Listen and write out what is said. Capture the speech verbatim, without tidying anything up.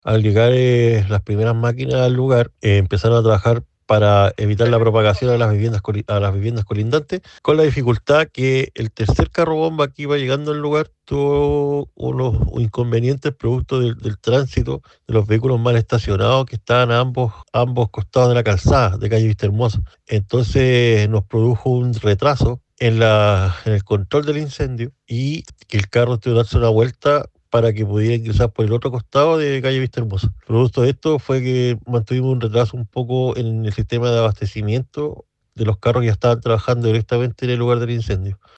Al llegar eh, las primeras máquinas al lugar, eh, empezaron a trabajar para evitar la propagación a las viviendas coli- a las viviendas colindantes, con la dificultad que el tercer carro bomba que iba llegando al lugar tuvo unos inconvenientes producto del, del tránsito de los vehículos mal estacionados que estaban a ambos, a ambos costados de la calzada de calle Vista Hermosa. Entonces nos produjo un retraso en, la, en el control del incendio y que el carro tuvo que darse una vuelta para que pudiera ingresar por el otro costado de calle Vista Hermosa. Producto de esto fue que mantuvimos un retraso un poco en el sistema de abastecimiento de los carros que ya estaban trabajando directamente en el lugar del incendio.